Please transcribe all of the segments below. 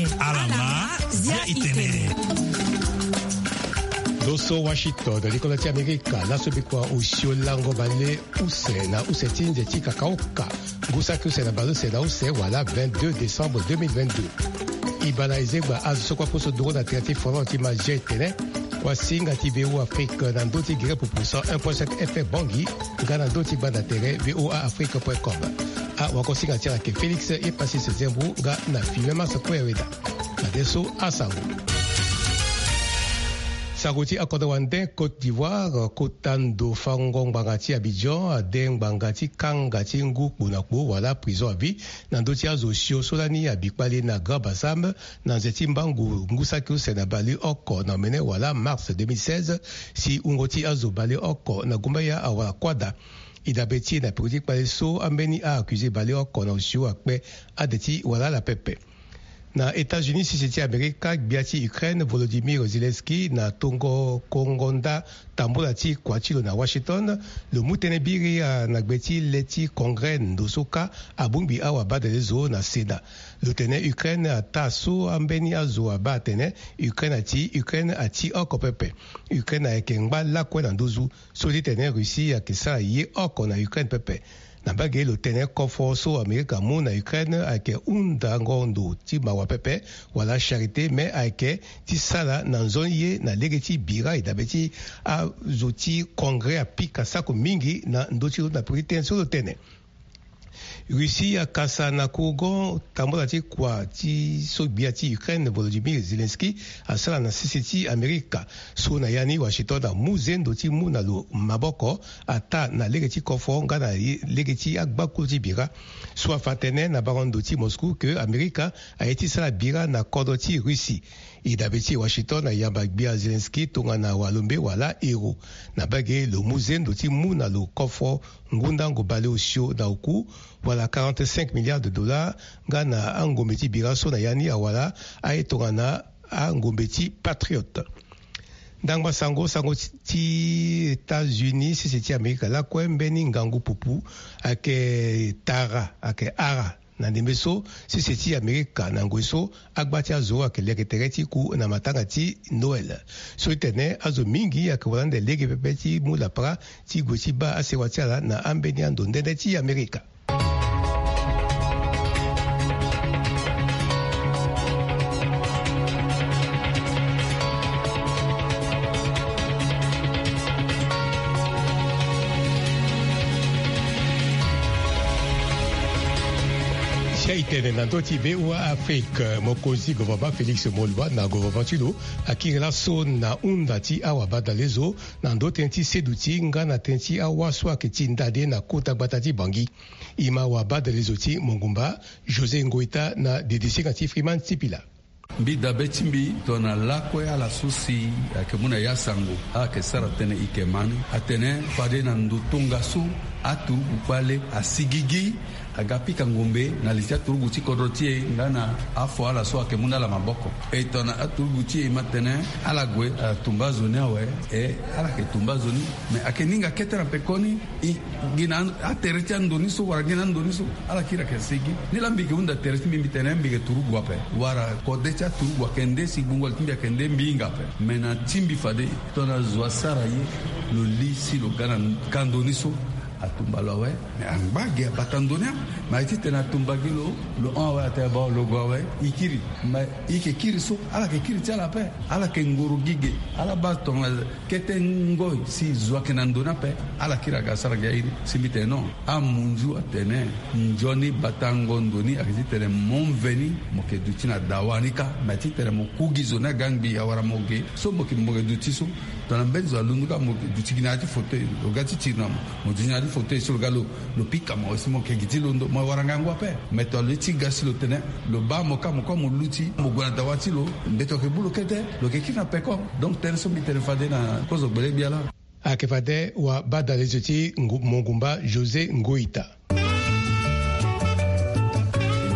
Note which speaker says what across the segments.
Speaker 1: Alama zia itene.
Speaker 2: Doso Washington likola ti Amerika nasobikwa usio lango bale use na use tinje ti kakaoka ngusa ki use na balo se na use wala 22 décembre 2022 ibala izegba azusokwa poso duro na triati foron ti maje tene wasinga ti VO Afrique na ndoti gire pour 1.5 FM Bangi ngana ndoti banda tere voaafrique.com a wakosinga ti ke Félix e passé ce zembu nga na filme masa kweweda na deso asango Sagoti akoda wande Côte d'Ivoire kotando fangong bangati Abidjan deng bangati kangati ngukbu na kbu wala prison abi na ndoti azosio solani abikpale na Grand-Bassam na nzeti mbangu ngusaki use na bali oko na mene wala mars 2016 si ungoti azo bali oko na gumba ya awala kwada idabeti na politique pale so ambeni a accusé bali oko na osio akpe adeti wala la pepe na États-Unis sisiti Amerika biati Ukraine Volodymyr Zelensky na tongo kongonda tambola ti kwachilo na Washington le mutene biri na gbeti leti congrès ndosoka abumbi awa badelezo na Sénat le tene Ukraine ataso ambeni azo abatene Ukraine ati okopepe Ukraine ekengba lakwe na ndozu soli tene Russie akisa ye oko na Ukraine pepe na bage lo tene konforso Amerika mu na Ukraine ake unda ngondo ti mawa pepe wala charité mais ake ti sala na nzoni ye na legeti bira idabeti a zoti congrès apika sako mingi na ndoti na priorité sur lo tene Russie akasa na kogon tambola ti kwa ti so bia ti Ukraine Volodymyr Zelensky asala na sisiti Amerika so na yani Washington na muzendo ti mu na lo maboko ata na legeti konfonga na legeti agbakulu ti bira so afatene na barondo ti Moscou que Amerika a eti sala bira na kodo ti Russie idabeti Washington na yamba bia Zelensky tonga na walombe wala hero na bage lo muzendo ti mu na lo kofo ngunda ngobale osio na uku wala 45 milliards de dollars ngana angombeti biraso na yani awala aetonga na angombeti patriote ndangba sango ti États-Unis sisiti Amerika la kwembeni ngangu pupu ake tara ake ara na ndembeso sisiti Amerika na ngweso agbati azo ake leketere ti ku na matanga ti Noël so itene azo mingi ake walande lege pepe ti mula pra ti gweti ba asewa ti ala na ambeni ando ndende ti Amerika itene na ndoti VOA Afrique mokonzi gouvernement Félix Molwa na gouvernement tilo akirela so na unda ti awa badalezo na ndoti ti seduti nga na tenti awa so aketi ndade na kota gbata ti Bangi ima wa badalezo ti Mongumba José Ngoita na dedisi ti Freeman Tipila
Speaker 3: mbi dabe timbi tona lakwe ala susi ake muna yasango ake sara tene ikemani atene fade na ndutunga su atu upale asigigi agapika ngombe na lisia turugu ti kodrotie ngana afo ala so ake muna la maboko etona aturugu ti matene ala gwe tumba zone awe ala ke tumba zone me ake ninga ketera pekoni gina atereti andoni so wara gina andoni so ala kira ke sigi nilambike unda tereti mbi tene mbike turugu ape wara kodecha turugu akende sigbungwa timbi akende mbinga ape mena timbi fade tona zwa sara ye lo lisi lo gana kandoni so atumbalo we me angbage batandonia ma itite na tumbagi lo on wa ta ba lo go we ikiri ma ikiri so ala ke kiri tala pe ala ke nguru gige ala ba ton kete ngoy si zwa kenandona pe ala kira ga sara ga iri simite no amunju atene njoni batangondoni akitite mon veni mo ke dutina dawanika ma tite mo kugizo na gangbi awara moge so mo ke moge dutiso dans la benzo lunduka mo dutigina foto o gati tina mo dunya foto sur galo lo pika mo simo ke giti londo mo waranga ngwa pe meto le tigasi lo tene lo ba mo ka mo ko mo luti mo gwana dawati lo mbeto ke bulu kete lo ke kina peko donc tel so mi tel fade na kozo bele biala
Speaker 2: akefade wa bada lezoti Mongumba José Ngoita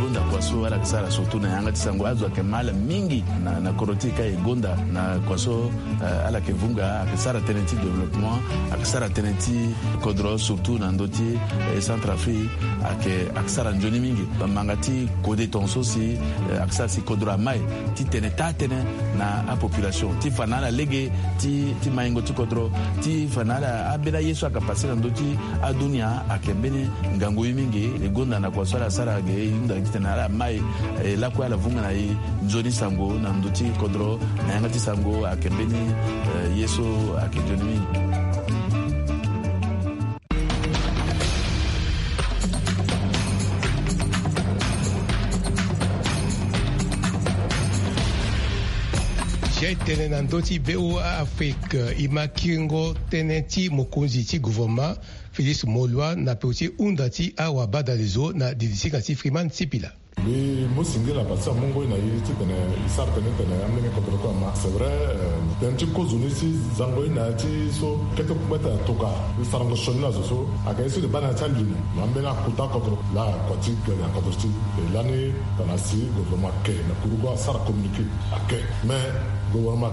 Speaker 4: so ala sara surtout na yanga tisango azwa ke mala mingi na koroti ka egonda na kwaso ala ke vunga akisara tenenti développement akisara tenenti kodro surtout na ndoti Centrafrique akisara njoni mingi mangati kode tonso si akisara si kodro mai ti teneta tene na a population ti fanala lege ti maingo ti kodro ti fanala abela yesu akapasi na ndoti adunia akembeni ngango mingi egonda na kwaso ala sara ge inda kitena ala mai la kwa la vunga na njoni sango na ndoti kodro na yanga ti sango akembeni yesu akejoni mingi.
Speaker 2: J'ai tenu dans d'autres VOA Afrique, imakingo tenenti mokonzi ti gouvernement Félix Molwa na peuti undati awa badalezo na didisikati Freeman Sipila.
Speaker 5: Les Mosingela Bassa Mongo na yiti tene isar tene amene contre quoi ma c'est vrai d'un petit cause ici zango na ti so keto kumeta toka sarango shonna so akaisi de bana tandina mambena kuta contre la kwati na contre ti l'année dans la si gouvernement ke na kurugo sar communiquer ake mais gouvernement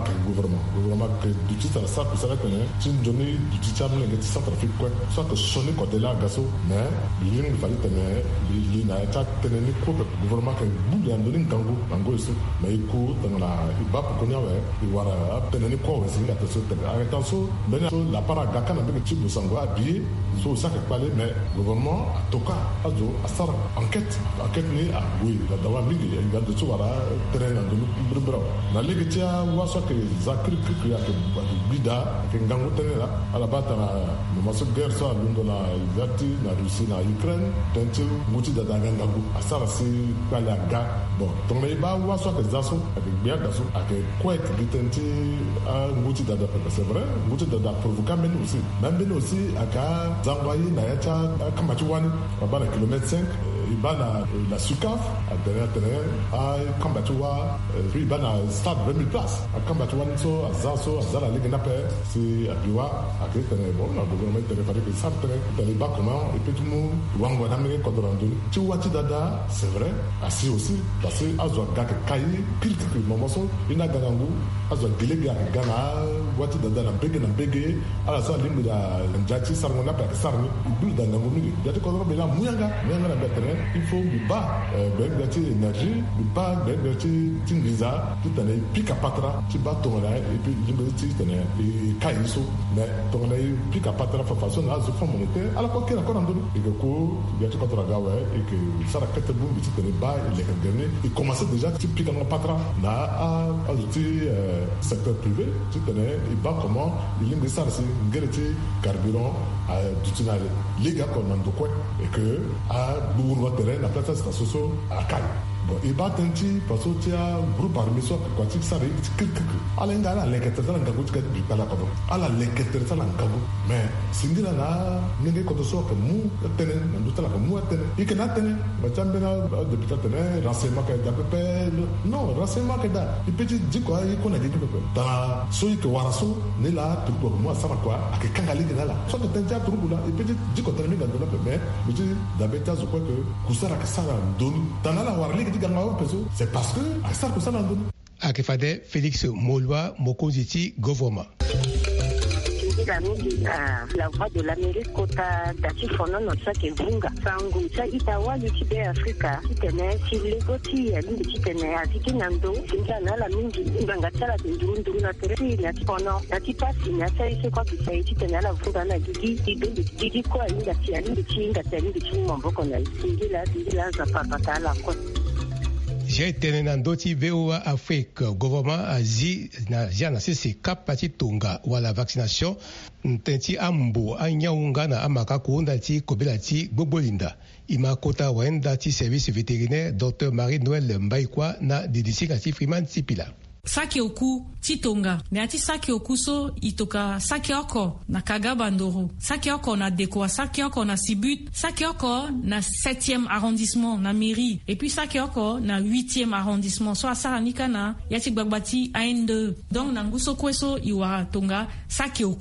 Speaker 5: que du titre ça pour ça que tu donnes du titre amene que Centrafrique quoi soit que sonner côté là gaso mais il fallait tenir il na ta tenir ko gouvernement que boule en donner kango ici mais il court dans la il va pour connaître il va tenir quoi aussi attention la paraga kana be type de sango habillé so ça que parler mais gouvernement toka azo asar enquête ni a oui la dawa mingi il va de tout voilà terrain de bro na legitia waso ke zakri ya ke bida ke ngango tenela ala bata na maso guerre so lundo na zati na Russie na Ukraine tente muti da ngango asara si kala ga bon donc les ba waso ke zaso avec bien gaso avec quoi tente a muti da c'est vrai muti da provoquer mais aussi aka zangwayi na yacha kama tuwani bana kilomètre 5 ibana la Sukaf à derrière à Kambatoua ibana stade 20 places à Kambatoua so azaso azala ligue na paix c'est abiwa à Kétene bon la gouvernement de réparer que ça dans les bas comment et puis tout le monde wango na menge kodorando tu wati dada c'est vrai assis aussi parce que azwa gak kai critique momoso ina ganangu azwa délégué à Ghana wati dada na bege ala sa ligue da njati sarmo na paix sarmo bul da ngangu mi yati kodoro bela muyanga na betre il faut bas bergati énergie bas bergati tingiza tout année pica patra tu bas ton là et puis liberté tenait et kaiso mais ton là pica patra façon là je fais monétaire alors quoi qu'il a encore en deux et que quoi il y a tout contre la gawe et que ça la quête boum tu tenais bas il est dernier il commençait déjà tu pica en patra là à ajouter secteur privé tu tenais et bas comment il est ça c'est ngéreti carburant à tutinale les gars qu'on en quoi et que à terrain la place station à Kai. Bon, il va tenter parce que tu as groupe armé soit quoi tu sais ala ngala leketera ngago tika bipala ko ala leketera ngago mais sindila na nenge ko so que mu tenen ndutala ko mu tenen ikena tenen ba tambena depuis tenen renseignement que d'après non renseignement que da il petit dit quoi il connaît dit quoi da so que waraso ne la tout moi ça va quoi ak kangali ngala so que tenta tout là il petit dit ko tenen ngando la mais petit d'abeta zo quoi que kusara que ça donne tanala warli c'est parce que à ça que ça n'a donné.
Speaker 2: Akifade Félix Molwa Mokonziti gouvernement.
Speaker 6: La voix de l'Amérique kota dati fono no sake vunga sangu sa itawa lichibe Afrika kitene chilegoti ya lindi kitene atiki nando kinja na la mingi nganga tsala ndundu na tere na fono dati pasi na sai se kwa kisai kitene la vunga na gigi kwa inga tia lindi chinga tele lindi chimbo mboko na isingila za papa la kwa.
Speaker 2: J'ai tenu dans d'autres VOA Afrique, gouvernement Asie, na sisi kapati tonga wala vaccination, ntenti ambo anyaunga na amaka kuunda ti kobela ti gbobolinda. Ima kota wenda ti service vétérinaire Dr Marie-Noël Mbaikwa na didisika ti Freeman Sipila.
Speaker 7: Saki oku titonga ne ati saki oku so itoka saki oko na Kagaba Ndoro saki oko na Dekoa saki oko na Sibut saki oko na 7e arrondissement na mairie et puis saki oko na 8e arrondissement so asara nikana yati gbagbati AN2 donc na nguso kweso iwa tonga saki oku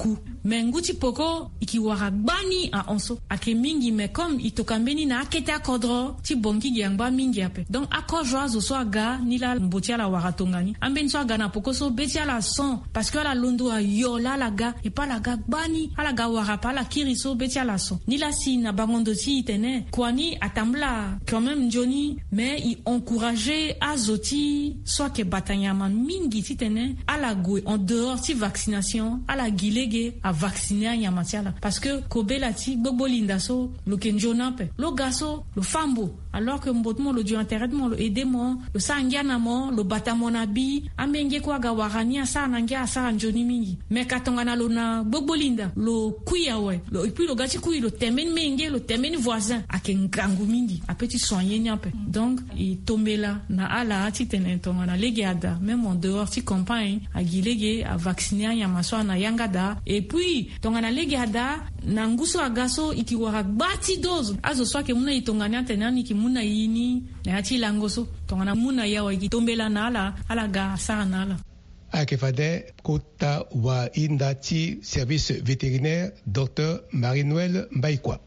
Speaker 7: menguti poko ikiwara gbani a onso ake mingi me comme itokambeni na akete akodro ti bongi giangba mingi ape donc akodro azo so aga ni la mbotia la waratongani amben so aga na poko so betia la son parce que la londo a yo la ga et pas la ga gbani ala ga wara pa la kiriso betia la son ni la si na bangondo ti itene kwani atambla quand même Johnny mais il encourageait azoti soit que batanyama mingi ti tene ala go en dehors ti vaccination ala gilege a vacciner a nyamatiala parce que kobela ti gbogbo linda so lo kenjona pe lo gaso lo fambo alors que mbotmo lo du intérêtement lo edemo lo sangiana mo lo batamona bi amenge kwa ga warania sa nangia sa njoni mingi mais katongana lo na gbogbo linda lo kuya we lo et puis lo gati kuyi lo temen menge lo temen voisin akengangu mingi a petit soigner nyape donc i tombela na ala ti tenentongana legeada même en dehors ti campagne a gilege a vacciner a nyamaso na yangada et puis tongana legeada na nguso agaso ikiwara gbati dose azo soke muna itongana tenani ki muna yini na ati langoso tongana muna yawa ikitombela na ala ga sana ala
Speaker 2: Akefade kota wa indati service vétérinaire Dr Marie-Noël Mbaikwa.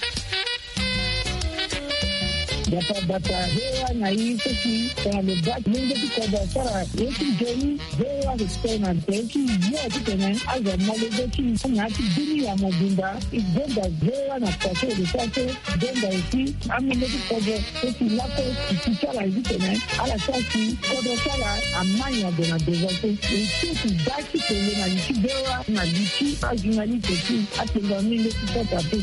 Speaker 8: Bata hewa na hii sisi kwa mbati mungu kwa sara yetu jeni hewa kutena teki ya kutena aza mwalego ki ngati dini ya mobimba igenda hewa na kwaso de kwaso denda isi amile kwa sisi lako kitala hitena ala sasi kwa sara amanya de na dezote isi daki tele na isi hewa na isi ajunali teki atengamile kwa tape.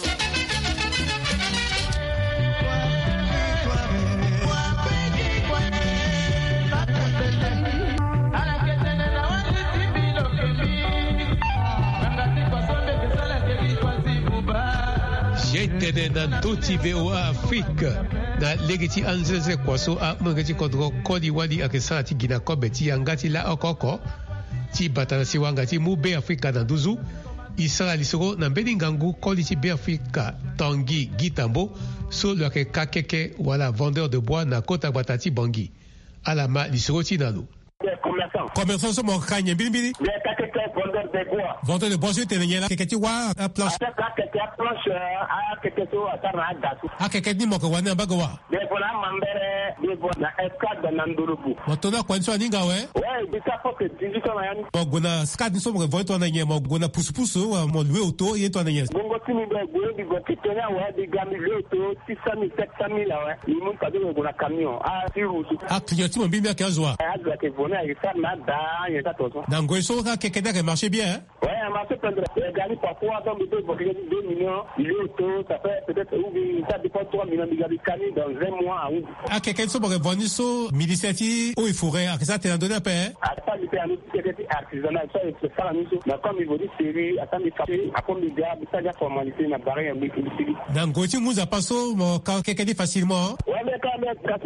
Speaker 2: J'étais dans Toti VOA Afrique na legiti anzeze kwaso a mangati kodro kodi wadi akesala ti gina kobeti angati la okoko ti batana si wangati mu be Afrika na duzu isala lisoro na mbeni ngangu kodi ti be Afrika Tanguy Gitambo so lo ke kakeke wala vendeur de bois na kota batati bangi alama lisoro ti nalo
Speaker 9: commerçant so mo kanye bilibili
Speaker 10: vendeur de bois.
Speaker 9: Vendeur de bois, je t'ai dit là, quelqu'un qui voit à planche.
Speaker 10: Quelqu'un planche à quelqu'un qui a tarnaga.
Speaker 9: Ah, quelqu'un dit moi que wana bagawa.
Speaker 10: De voilà mambere de bois na escade de Nandurubu.
Speaker 9: Motona kwa nso aninga we?
Speaker 10: Ouais, de ça faut que tu dis comme yan.
Speaker 9: Mo gona skad nso mo voit to na nye mo gona pusu mo louer auto ye to na nye.
Speaker 10: Bongo tini be gwe di go kitena we di gami louer auto 600 700 là ouais. Il monte pas de gona camion. Ah, si route.
Speaker 9: Ah, client mo bimbi akazwa.
Speaker 10: Ah, doit te voler avec ça na da, y a tout ça.
Speaker 9: Dans goiso ka quelqu'un qui marche bien hein.
Speaker 10: Ouais, un marché pendant gagner parfois dans le 2 millions, il est auto, ça fait peut-être ça dépend 3 millions de gagner dans un mois.
Speaker 9: Ah, quelqu'un so mo vendre so ministère ou il faudrait que ça te donner un peu hein.
Speaker 10: Ah, ça il fait un autre artisanal, ça c'est ça la mise. Mais comme il veut dire série, attends il fait à comme il dit ça la formalité na barrière mais il
Speaker 9: dans goiti nous a passé mo quelqu'un dit facilement.
Speaker 10: Ouais, mais quand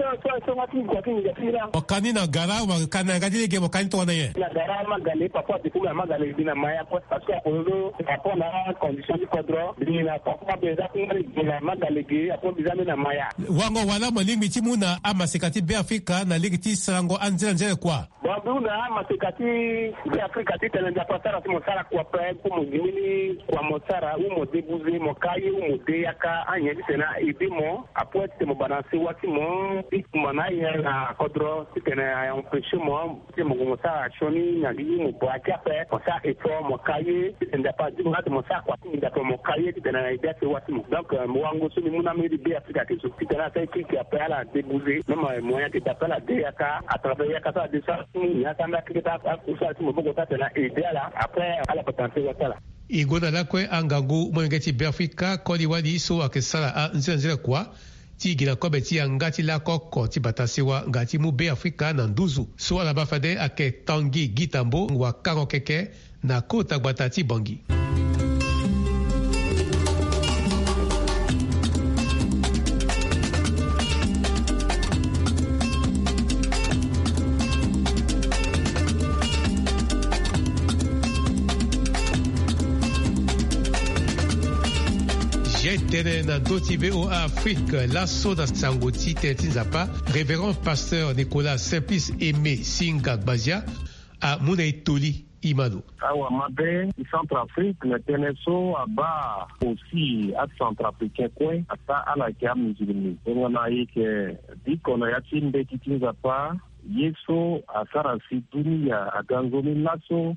Speaker 10: ça va tout quoi qu'il y a là.
Speaker 9: O kanina gara wa kana ngadi ke mo kanito na ye.
Speaker 10: La gara magale papa de pour magale dina maya parce que pour la condition du cadre dina papa beza dina magale ge apo bizame na maya.
Speaker 9: Wango wala mo lingi timuna ama sekati be Afrika na ligiti sango anzela nzela kwa.
Speaker 10: Bwana ama sekati be Afrika tena nda pasara mo sara kwa pour mo gimini kwa mo sara ou mo débuser mo kaye ou mo deyaka anya tena edimo apo mo balancer wati mo ikmana ya na cadre tena empêcher mo mo sara choni na li mo boaka pe ça et pour mo kaye tena pas du mo sara kwa tinda pour mo kaye tena ida se wati mo donc mo wango so ni muna me be Afrika ke so tena sai ki après la débuser même moyen de taper la deyaka à travers yaka ça de ça ya kanda kita akusa mo bogo tena ida là après à la potentiel wata
Speaker 2: igona la kwe angangu mwengeti be Afrika kodi wadi so akesala a nzenzele kwa ti gina kobeti ya ngati la koko ti batasiwa ngati mu be Afrika na nduzu so ala bafade ake Tanguy Gitambo wa karo keke na kota gbatati bangi. J'étais dans Doti VOA Afrique, l'assaut dans Sangoti Tetinzapa, révérend pasteur Nicolas Simplice Aimé Singa Bazia à Mounaitoli, Imano.
Speaker 10: Awa mabe Centrafrique na teneso aba aussi à Centrafricain coin ata ala kia mjilimi. Ngona yake diko na yatimbe kitinza pa yeso asara situni ya aganzoni laso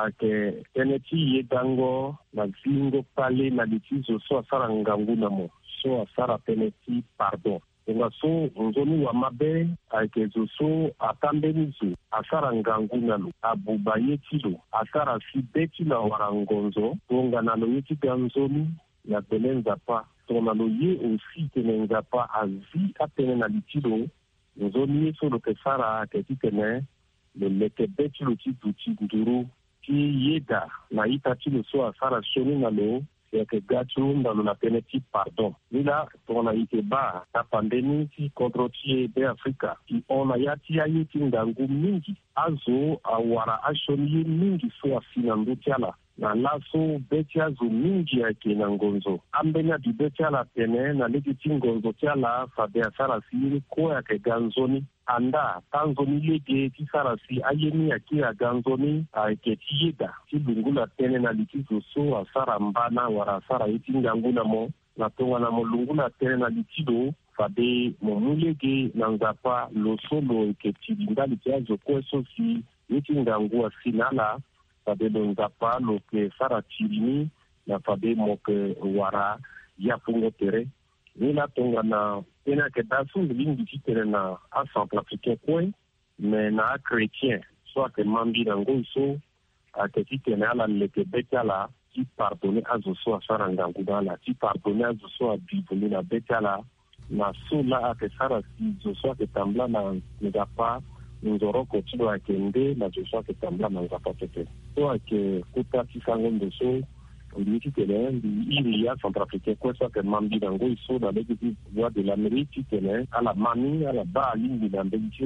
Speaker 10: ke teneti yedango na zingo pale na litizo so asara nganguna mo so asara teneti pardon. Nga so nzoni wa mabe aikezo so atambenizo asara nganguna lo abuba yetilo asara si betila warangonzo tonga na lo yeti ganzoni na belenza pa tonga lo ye aussi tenenza pa azi atene na litilo nzoni so lo kesara ketitene le leke betilo tiduti nduru ki yeda na itatilo so asara shoni na lo yake gacho ndalo na peneti pardon. Nila tona iteba na pandemi ki kontrotie be Afrika ki ona yati ya yeti ndangu mingi azo awara ashoni mingi so afina ndutiala na laso betia zo mingi yake na ngonzo ambenya di betia la pene na legiti ngonzo tiala fabe asara siri ko yake ganzoni anda tanzoni lege kisarasi ayeni yake ganzoni ake tiyeda kibungula tene na litizo so asara mbana wara asara yeti nganguna mo na tonga na molungula tene na litido fabe momulege na nzapa losolo eke tibindali tiazo kweso si yeti ngangua sinala fabe lo nzapa lo ke sara tirini na fabe moke wara yapungo tere nila tonga na tena ke dasu lingi titere na a Centrafricain coin me na chrétien soit que mambi na ngoiso a ke titene ala leke betala ti pardonner azo so asara ngangudala ti pardonner azo so abibuli na betala na so la a ke sara si zo so ke tambla na ngapa nzoroko tilo akende na zo so ke tambla na ngapa tete so ake kuta ti sangondo so L'unité il y a Centrafricain, quoi ça que Mambi Dango, ils sont dans les voies de l'Amérique, à la Mami, à la Ba, à l'île d'Ambéliché,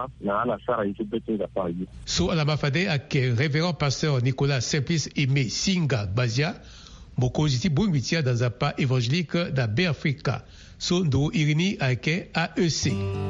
Speaker 10: à la Sarah, ils sont pas.
Speaker 2: So, à la Mafade, avec révérend pasteur Nicolas Simplice Aimé Singa Bazia, Mokoziti Bungitia dans un pas évangélique d'Abe Africa, so, do Irini avec AEC.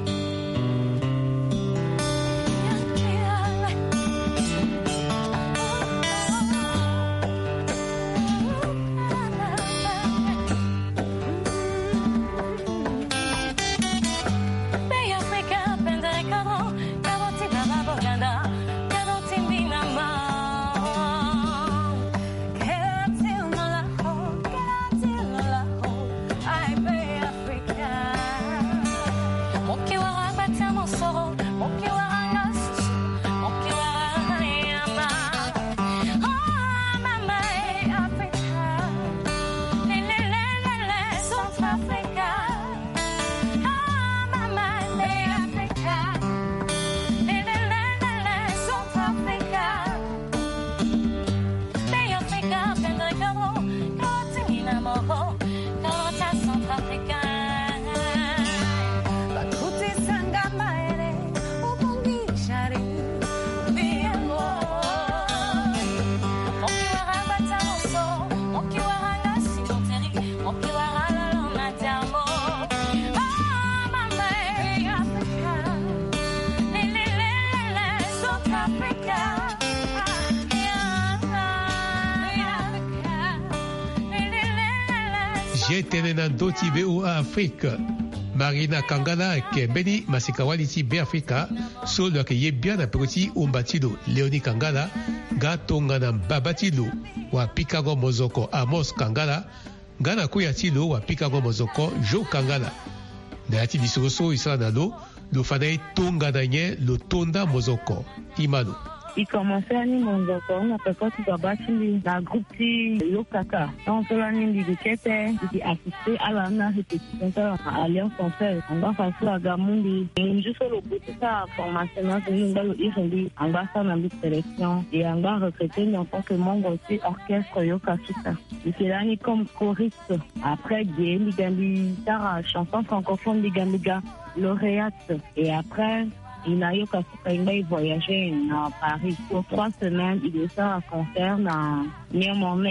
Speaker 2: Tenena doti BO Afrique Marina Kangana ke beni masikawali ti be Africa so lo ke yebia na proti umbatilo Leoni Kangala gatonga na babatilo wa Pikago Mozoko Amos Kangala gana kuyatilo wa Pikago Mozoko Jo Kangala na ati bisoso isana lo fadai tonga danye lo tonda Mozoko Imano.
Speaker 8: Il commençait à nous on a fait quoi tout d'abord la groupe qui Yokaka donc cela nous dit que c'était assisté à la répétition à Alliance Française on va faire ça à Gamundi juste le bout de ça formation nous allons y revenir on va faire une sélection et on va recruter en tant que membre aussi orchestre Yokaka c'est là comme choriste après des Ligambi chanson francophone Ligambiga lauréate et après il a eu qu'à voyager à Paris pour 3 semaines. Il est à un concert à Néerlandais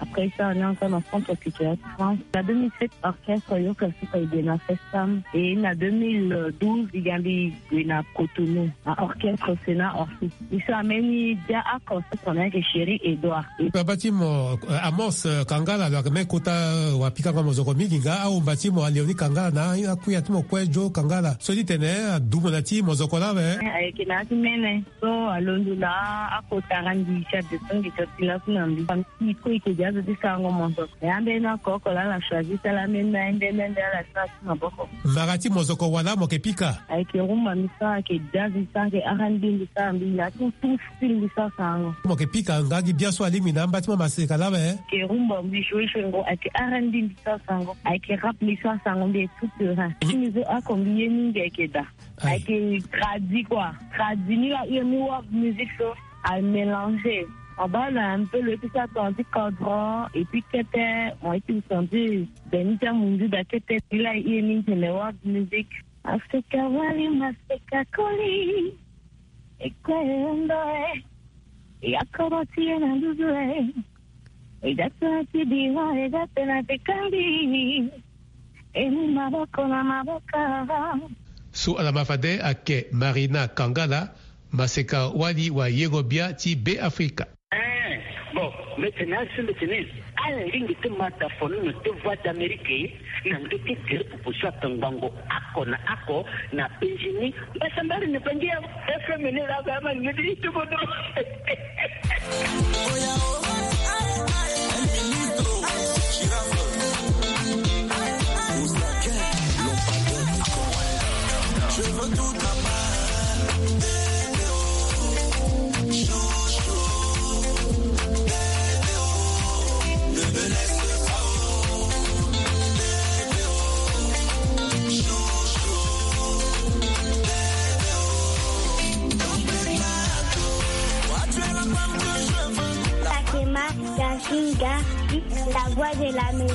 Speaker 8: Après ça, on est encore dans le centre culturel de France. En 2007, orchestre Yoka Suka Idena Festam. Et en 2012, il y a eu Cotonou, un orchestre Sénat Orsi. Ils sont amenés à concert qu'on a avec Chéri Edouard.
Speaker 9: Batimo Amos Kangala, la me kota wapika kwa mozoko miginga au batimo Leoni Kangala na akuya timo kwejo Kangala. So dit tene dumo na ti mozoko la ve.
Speaker 8: Avec na timene so alondula akota randi chat de son qui tila kunambi. Pamti ko ikeja de sango mozoko. Yambe na koko la choisi la mena ndende la sa maboko.
Speaker 9: Marati mozoko wala mokepika.
Speaker 8: Avec rumba misa ke dazi sange arandi misa mbi la tout style misa sango.
Speaker 9: Mokepika ngagi bien so alimi na batimo maseka la ve.
Speaker 8: Ke rumba mbi shwengo avec arandi misa sango. Avec rap misa sango mbi tout terrain. Mizo akombiye ninge keda. Avec tradi quoi. Tradi ni la irmiwa musique so à mélanger. En bas, on a un peu le petit attendu cadran, et puis qu'était, on a été entendu, Benita Mundu, d'Akete, il a eu une musique. Africa Wali, Maseka Koli, et quoi, et à Koroti, et à Douzoué, et d'Atua, tu diras, et d'Atua, et Kandi, et Maboko, la Maboka.
Speaker 2: Sous Alamafade, Ake Marina Kangala, Maseka Wali, wa Yegobia, ti B Africa.
Speaker 10: Bon, maintenant, c'est maintenant. À la ligne de Mataphone, de voix d'Amérique, n'a pas été tiré pour ça, Tangango, Ako, na Péjini, Bassambari ne peut dire, FMN, la gamme, me dit tout le monde. Je veux tout
Speaker 11: la voix de la maison.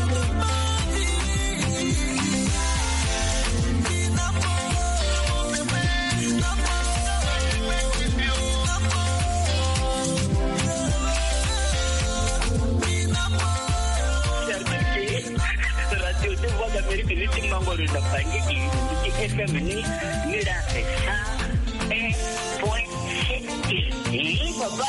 Speaker 10: Radio de voix d'Amérique, nous sommes membres de la famille qui est féminine, nous l'avons fait ça, et point, et papa.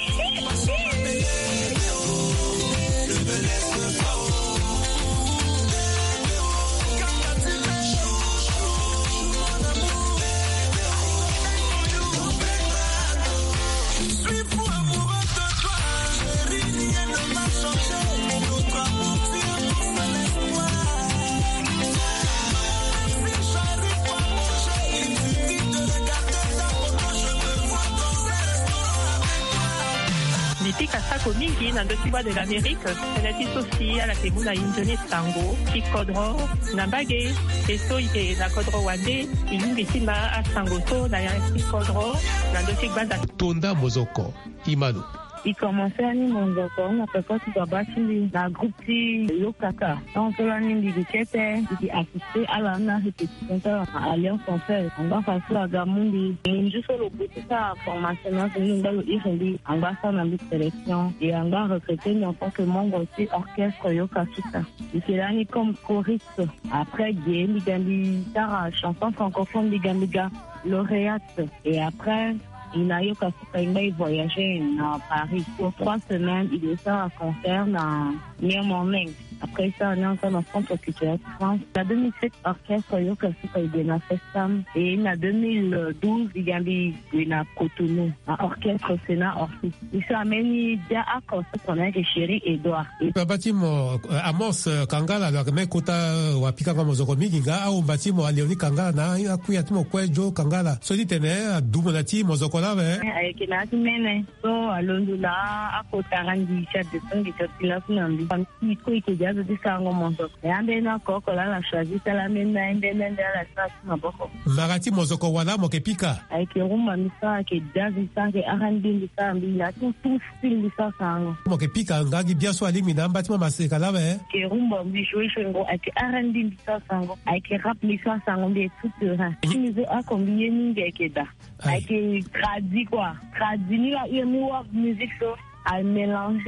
Speaker 12: Kasako mingi na ndotiba de l'Amérique, senati sosi ala temuna injone tango, ki kodro, na bage, eso ite na kodro wande, ilungi sima a sango to na yansi kodro, na ndotiba da.
Speaker 2: Tonda Mozoko, Imanu.
Speaker 8: Il commençait à nous on a fait quoi tu dois battre la groupe Lokaka. Donc là nous dit que c'était assisté à la répétition à Alliance Française. On va faire la gamundi. Juste le bout de sa formation nous va le on va faire une sélection et on va recruter en tant que membre aussi orchestre Yokasuka. Et c'est là comme choriste. Après Guy Gambi Tara chanson francophone Liga lauréate et après il a eu qu'à voyager à Paris pour 3 semaines. Il est à concert dans Niamey. Après ça, on est encore dans le centre culturel de France. En 2007, orchestre Yoka Suka Idena Festam. Et en 2012, il y a eu Cotonou, un orchestre Sénat Orsi. Ils sont amenés à concert qu'on a avec Chéri Edouard.
Speaker 9: Batimo Amos Kangala, la me kota wapika kwa mozoko miginga au batimo Leoni Kangala na akuya timo kwejo Kangala. So dit tene dumo na ti mozoko la ve.
Speaker 8: Avec na timene so alondula akota randi chat de son qui tila kunambi. Pamti ko ikeja de sango mozoko. Yambe na koko la choisi la mena ndende la sa maboko.
Speaker 9: Marati mozoko wala mokepika.
Speaker 8: Avec rumba misa ke dazi sange arandi misa mbi la tout style misa sango.
Speaker 9: Mokepika ngagi bien so alimi na batimo maseka la ve.
Speaker 8: Ke rumba mbi shwengo avec arandi misa sango. Avec rap misa sango mbi tout terrain. Mizo akombiye ninge keda. Avec tradi quoi. Tradi ni la irmiwa musique so à mélanger.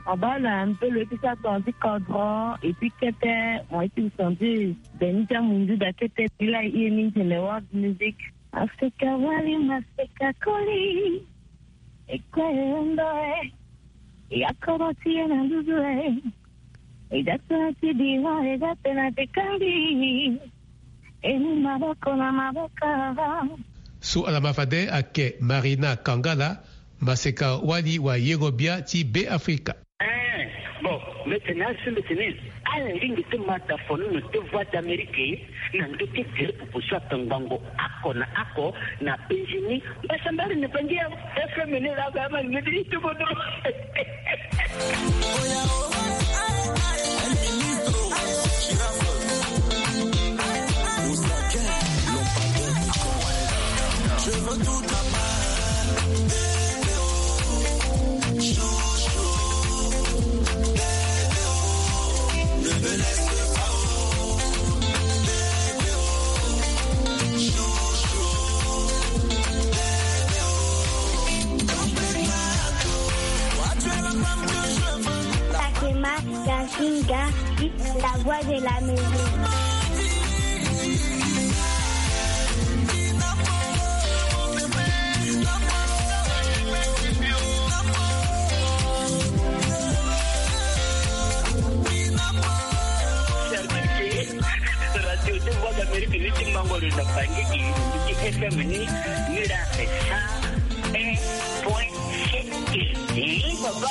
Speaker 8: En bas, là, un peu le petit attendu cadran, et puis qui était, on a été entendu, Benita Mundu, d'Akete, il a eu une world music. Africa Wali, Maseka Koli, et quoi, et à Koroti, et Nandouzoué, et d'Atanati Diwa, et d'Atanati Kandi, et Maboko, na Maboka.
Speaker 2: Su alamafade ake Marina Kangala, Maseka Wali wa Yerobia ti be Afrika.
Speaker 13: Bon, maintenant, ce maintenant, à la ligne de mataphone, nous te voix d'Amérique, nous te dire pour ça, Tangango, Akona, Ako, na Benjini, mais ça m'a ne pas dire, FMN, la gamme, me dit tout le monde. Je veux tout ta main.
Speaker 11: Gasinga, la voix de la maison.
Speaker 13: Radio de voix d'Amérique, nous sommes membres de la famille qui est féminine, nous l'avons fait ça, et point, c'est papa.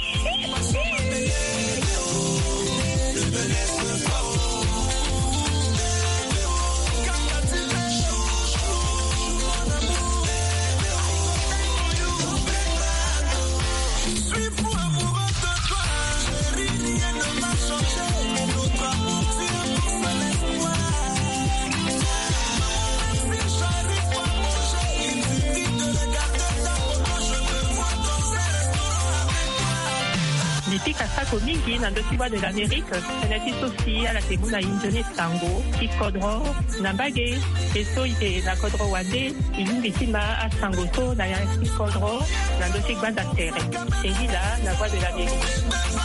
Speaker 13: Kasako mingi na ndoki bwa de l'Amérique, senati sosi ala temuna injone sango, ki kodro, na mbage, eso ite na kodro wande, ilumbi sima a sango so na ya ki kodro, na ndoki banda tere. Ehi la voix de l'Amérique.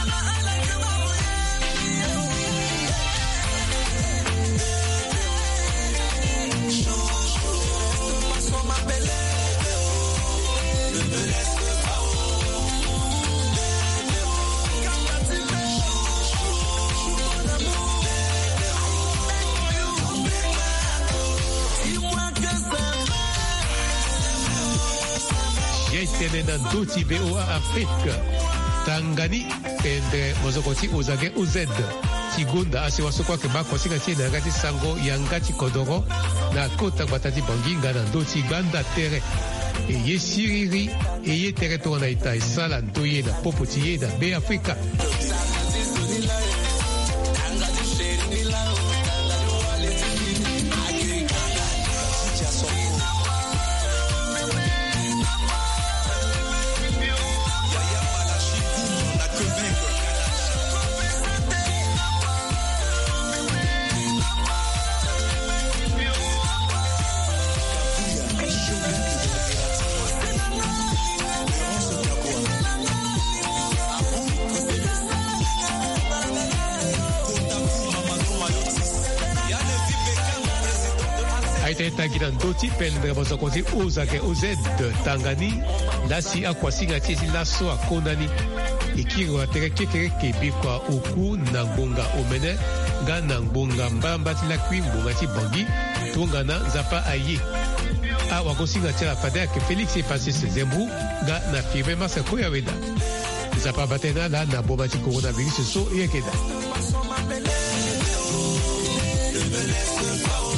Speaker 2: na doti VOA Afrique Tangani pendre mozokoti ozage OZ Tigunda asiwasokwa ke bakosinga tiena ngati sango yangati kodoro na kota batati banginga na doti banda tere eye siriri eye tere to na ita sala ntoye na popoti ye da be Afrika. Tagira ndoti pendre bozokoti uzake uzed Tangani nasi akwasinga tiesi laso akonani ikiro atere kekere kebi kwa uku na ngonga omene ga na ngonga mbamba tila kwimbo ngati bangi tongana zapa aye a wakosinga tila fadea ke Felix Francis Zembrou ga na firme masa koya weda zapa batena la na bomati coronavirus so yekeda.